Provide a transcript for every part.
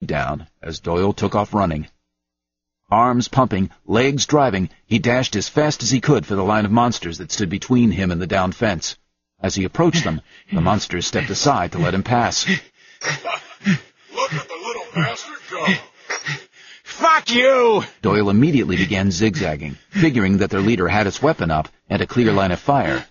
down as Doyle took off running. Arms pumping, legs driving, he dashed as fast as he could for the line of monsters that stood between him and the down fence. As he approached them, the monsters stepped aside to let him pass. Look at the little bastard go! Fuck you! Doyle immediately began zigzagging, figuring that their leader had his weapon up and a clear line of fire.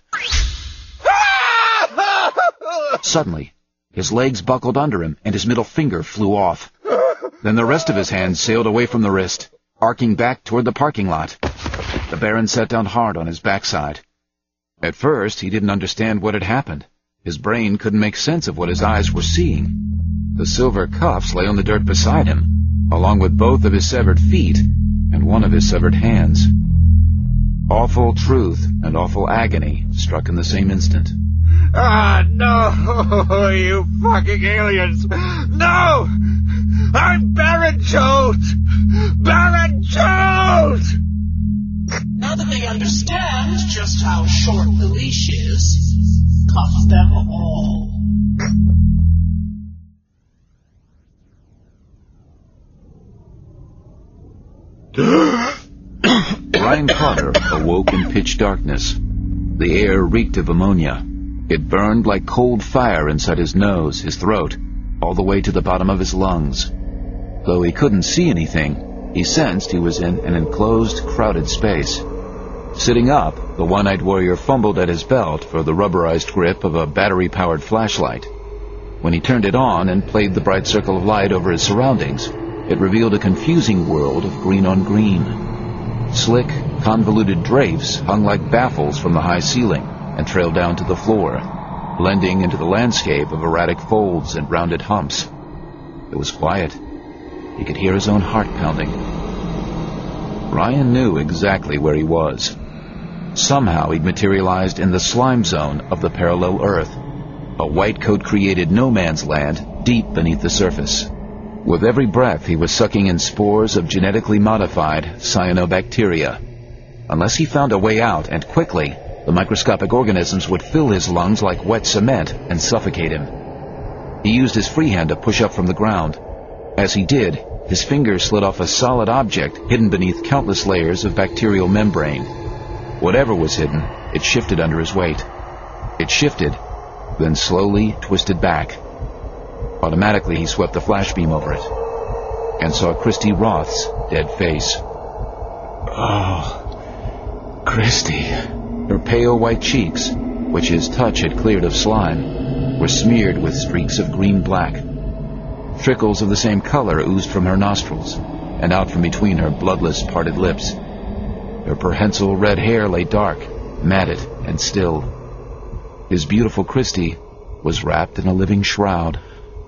Suddenly, his legs buckled under him and his middle finger flew off. Then the rest of his hand sailed away from the wrist, arcing back toward the parking lot. The Baron sat down hard on his backside. At first, he didn't understand what had happened. His brain couldn't make sense of what his eyes were seeing. The silver cuffs lay on the dirt beside him, along with both of his severed feet and one of his severed hands. Awful truth and awful agony struck in the same instant. Ah, no, you fucking aliens! No! I'm Baron Jones! Baron Jones! Now that they understand just how short the leash is, cuff them all. Ryan Carter awoke in pitch darkness. The air reeked of ammonia. It burned like cold fire inside his nose, his throat, all the way to the bottom of his lungs. Though he couldn't see anything, he sensed he was in an enclosed, crowded space. Sitting up, the one-eyed warrior fumbled at his belt for the rubberized grip of a battery-powered flashlight. When he turned it on and played the bright circle of light over his surroundings, it revealed a confusing world of green on green. Slick, convoluted drapes hung like baffles from the high ceiling and trailed down to the floor, blending into the landscape of erratic folds and rounded humps. It was quiet. He could hear his own heart pounding. Ryan knew exactly where he was. Somehow he'd materialized in the slime zone of the parallel Earth, a white coat-created no-man's land deep beneath the surface. With every breath, he was sucking in spores of genetically modified cyanobacteria. Unless he found a way out, and quickly, the microscopic organisms would fill his lungs like wet cement and suffocate him. He used his free hand to push up from the ground. As he did, his fingers slid off a solid object hidden beneath countless layers of bacterial membrane. Whatever was hidden, it shifted under his weight. It shifted, then slowly twisted back. Automatically, he swept the flashbeam over it and saw Christy Roth's dead face. Oh, Christy. Her pale white cheeks, which his touch had cleared of slime, were smeared with streaks of green-black. Trickles of the same color oozed from her nostrils and out from between her bloodless parted lips. Her prehensile red hair lay dark, matted, and still. His beautiful Christy was wrapped in a living shroud.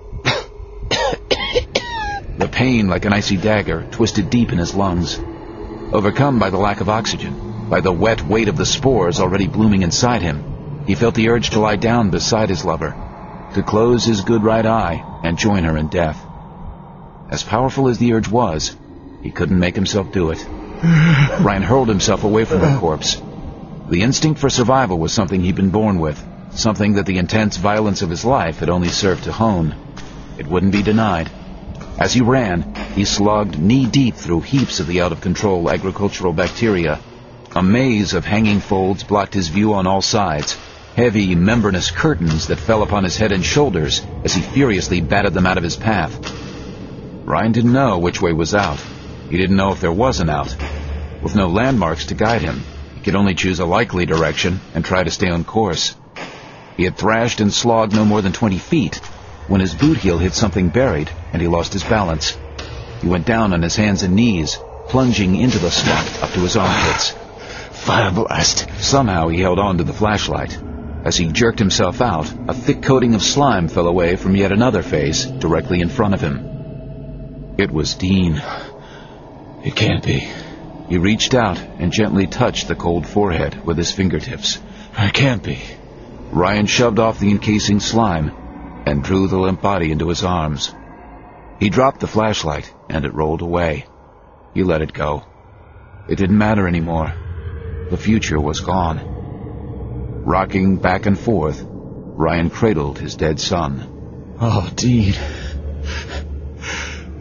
The pain, like an icy dagger, twisted deep in his lungs. Overcome by the lack of oxygen, by the wet weight of the spores already blooming inside him, he felt the urge to lie down beside his lover, to close his good right eye and join her in death. As powerful as the urge was, he couldn't make himself do it. Ryan hurled himself away from her corpse. The instinct for survival was something he'd been born with, something that the intense violence of his life had only served to hone. It wouldn't be denied. As he ran, he slogged knee-deep through heaps of the out-of-control agricultural bacteria. A maze of hanging folds blocked his view on all sides, heavy, membranous curtains that fell upon his head and shoulders as he furiously batted them out of his path. Ryan didn't know which way was out. He didn't know if there was an out. With no landmarks to guide him, he could only choose a likely direction and try to stay on course. He had thrashed and slogged no more than 20 feet when his boot heel hit something buried and he lost his balance. He went down on his hands and knees, plunging into the swamp up to his armpits. Fire blast. Somehow he held on to the flashlight. As he jerked himself out, a thick coating of slime fell away from yet another face directly in front of him. It was Dean. It can't be. He reached out and gently touched the cold forehead with his fingertips. It can't be. Ryan shoved off the encasing slime and drew the limp body into his arms. He dropped the flashlight, and it rolled away. He let it go. It didn't matter anymore. The future was gone. Rocking back and forth, Ryan cradled his dead son. Oh, Dean.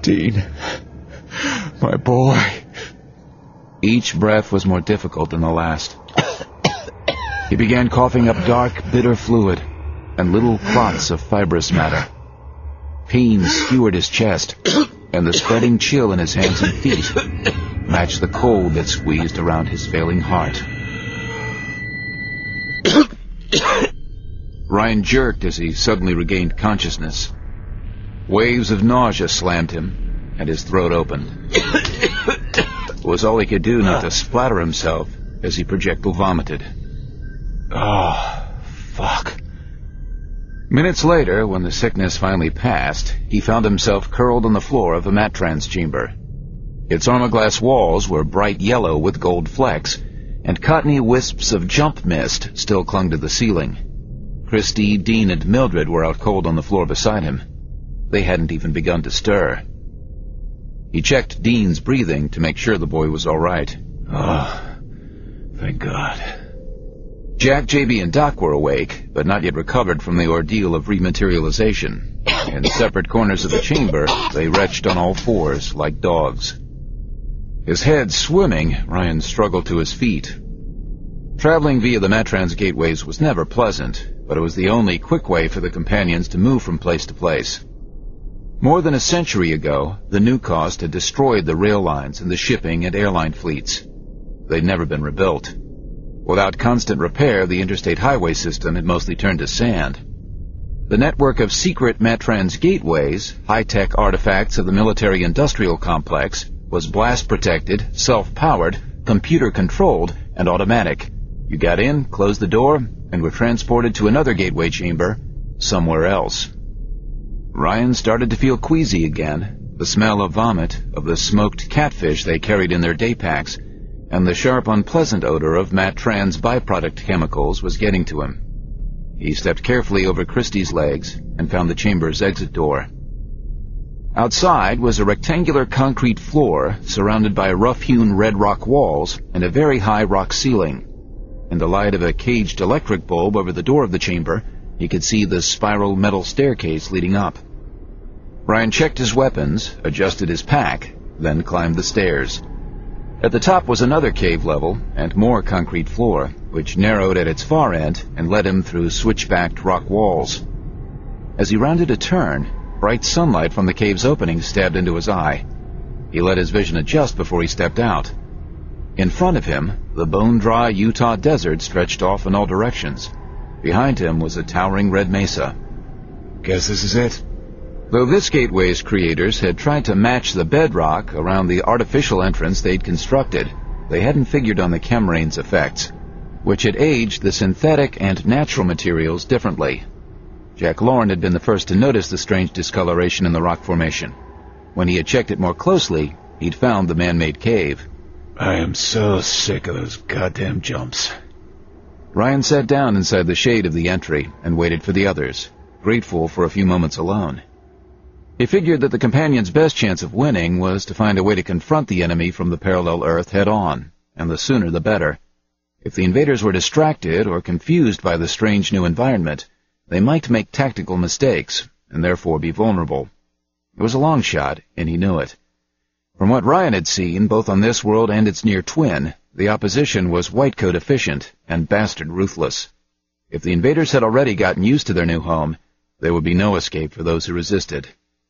Dean. My boy. Each breath was more difficult than the last. He began coughing up dark, bitter fluid and little clots of fibrous matter. Pain skewered his chest, and the spreading chill in his hands and feet matched the cold that squeezed around his failing heart. Ryan jerked as he suddenly regained consciousness. Waves of nausea slammed him, and his throat opened. It was all he could do not to splatter himself as he projectile vomited. Oh, fuck. Minutes later, when the sickness finally passed, he found himself curled on the floor of a Matrans chamber. Its armor-glass walls were bright yellow with gold flecks, and cottony wisps of jump mist still clung to the ceiling. Christy, Dean, and Mildred were out cold on the floor beside him. They hadn't even begun to stir. He checked Dean's breathing to make sure the boy was all right. Oh, thank God. Jack, JB, and Doc were awake, but not yet recovered from the ordeal of rematerialization. In separate corners of the chamber, they retched on all fours like dogs. His head swimming, Ryan struggled to his feet. Traveling via the Matrans gateways was never pleasant, but it was the only quick way for the companions to move from place to place. More than a century ago, the New Cost had destroyed the rail lines and the shipping and airline fleets. They'd never been rebuilt. Without constant repair, the interstate highway system had mostly turned to sand. The network of secret Matrans gateways, high-tech artifacts of the military-industrial complex, was blast-protected, self-powered, computer-controlled, and automatic. You got in, closed the door, and were transported to another gateway chamber, somewhere else. Ryan started to feel queasy again, the smell of vomit, of the smoked catfish they carried in their day packs, and the sharp, unpleasant odor of Matrans byproduct chemicals was getting to him. He stepped carefully over Christie's legs and found the chamber's exit door. Outside was a rectangular concrete floor surrounded by rough-hewn red rock walls and a very high rock ceiling. In the light of a caged electric bulb over the door of the chamber, he could see the spiral metal staircase leading up. Ryan checked his weapons, adjusted his pack, then climbed the stairs. At the top was another cave level and more concrete floor, which narrowed at its far end and led him through switch-backed rock walls. As he rounded a turn, bright sunlight from the cave's opening stabbed into his eye. He let his vision adjust before he stepped out. In front of him, the bone-dry Utah desert stretched off in all directions. Behind him was a towering red mesa. Guess this is it. Though this gateway's creators had tried to match the bedrock around the artificial entrance they'd constructed, they hadn't figured on the chemrain's effects, which had aged the synthetic and natural materials differently. Jack Lorne had been the first to notice the strange discoloration in the rock formation. When he had checked it more closely, he'd found the man-made cave. I am so sick of those goddamn jumps. Ryan sat down inside the shade of the entry and waited for the others, grateful for a few moments alone. He figured that the companions' best chance of winning was to find a way to confront the enemy from the parallel Earth head-on, and the sooner the better. If the invaders were distracted or confused by the strange new environment, they might make tactical mistakes, and therefore be vulnerable. It was a long shot, and he knew it. From what Ryan had seen, both on this world and its near twin, the opposition was white-coat efficient and bastard ruthless. If the invaders had already gotten used to their new home, there would be no escape for those who resisted.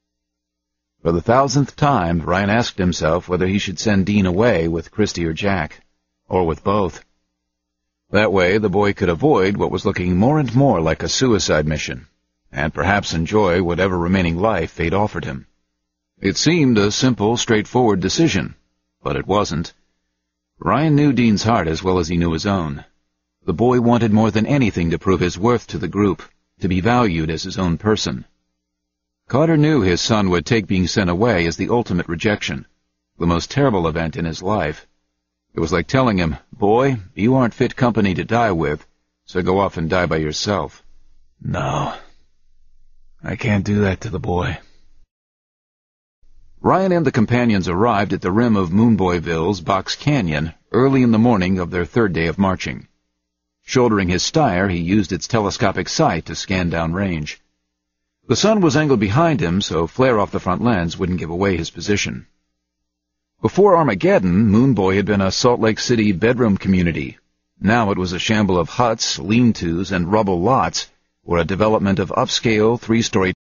For the 1000th time, Ryan asked himself whether he should send Dean away with Christy or Jack, or with both. That way, the boy could avoid what was looking more and more like a suicide mission, and perhaps enjoy whatever remaining life fate offered him. It seemed a simple, straightforward decision, but it wasn't. Ryan knew Dean's heart as well as he knew his own. The boy wanted more than anything to prove his worth to the group, to be valued as his own person. Carter knew his son would take being sent away as the ultimate rejection, the most terrible event in his life. It was like telling him, "Boy, you aren't fit company to die with, so go off and die by yourself." No, I can't do that to the boy. Ryan and the companions arrived at the rim of Moonboyville's Box Canyon early in the morning of their third day of marching. Shouldering his Steyr, he used its telescopic sight to scan down range. The sun was angled behind him, so flare off the front lens wouldn't give away his position. Before Armageddon, Moonboy had been a Salt Lake City bedroom community. Now it was a shamble of huts, lean-tos, and rubble lots, or a development of upscale, three-story